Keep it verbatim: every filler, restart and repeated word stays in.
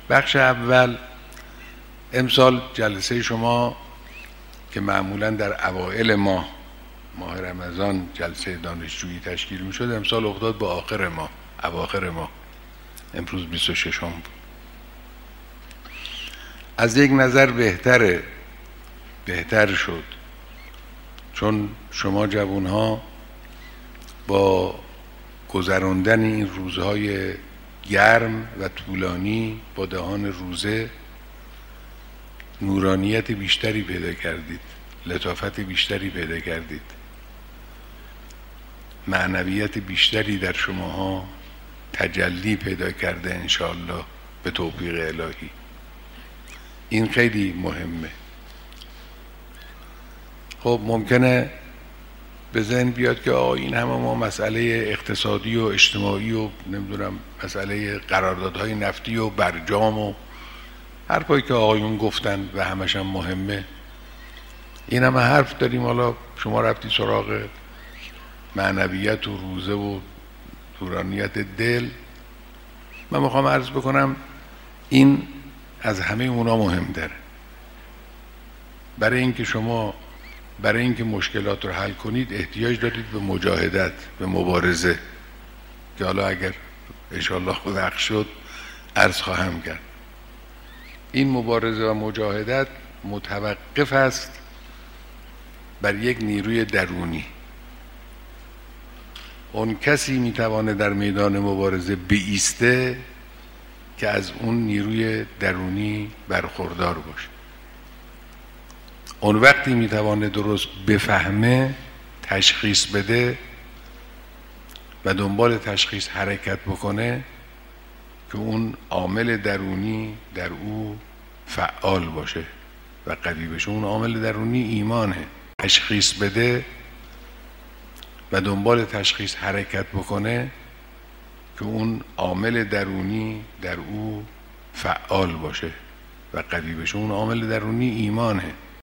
بخش اول، امسال جلسه شما که معمولا در اوائل ماه ماه رمضان جلسه دانشجویی تشکیل می شد، امسال افتاد به آخر ماه، اواخر ماه. امروز بیست و ششم بود. از یک نظر بهتره بهتر شد، چون شما جوانها با گذراندن این روزهای گرم و طولانی با دهان روزه نورانیت بیشتری پیدا کردید، لطافت بیشتری پیدا کردید، معنویت بیشتری در شماها تجلی پیدا کرده انشاءالله به توفیق الهی. این خیلی مهمه. خب ممکنه به ذهن بیاد که آقا این همه ما مسئله اقتصادی و اجتماعی و نمیدونم مسئله قراردادهای نفتی و برجام و حرفایی که آقایون گفتن و همش هم مهمه، این همه حرف داریم، حالا شما رفتی سراغ معنویت و روزه و نورانیت دل. من میخوام عرض بکنم این از همه اونا مهم داره. برای اینکه شما برای اینکه مشکلات رو حل کنید احتیاج دارید به مجاهدت، به مبارزه، که حالا اگر انشاءالله خود حق شد عرض خواهم کرد. این مبارزه و مجاهدت متوقف است بر یک نیروی درونی. اون کسی میتوانه در میدان مبارزه بایسته که از اون نیروی درونی برخوردار باشه. اون وقتی میتوانه درست بفهمه، تشخیص بده و دنبال تشخیص حرکت بکنه که اون عامل درونی در او فعال باشه و قوی بشه. اون عامل درونی ایمانه. تشخیص بده و دنبال تشخیص حرکت بکنه که اون عامل درونی در او فعال باشه و قوی بشه. اون عامل درونی ایمانه.